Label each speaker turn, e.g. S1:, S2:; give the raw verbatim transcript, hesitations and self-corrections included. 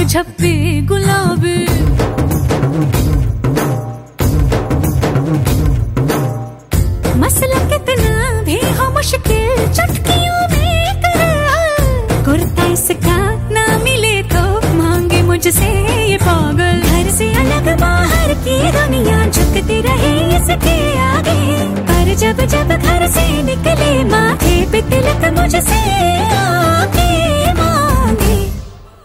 S1: छप्पी गुलाबी। मसला कितना भी हो मुश्किल चुटकियों में कर हल। कुर्ता इसका ना मिले तो मांगे मुझसे ये पागल। घर से अलग बाहर की दुनिया झुकती रहे इसके आगे, पर जब जब घर से निकले माथे पे तिलक मुझसे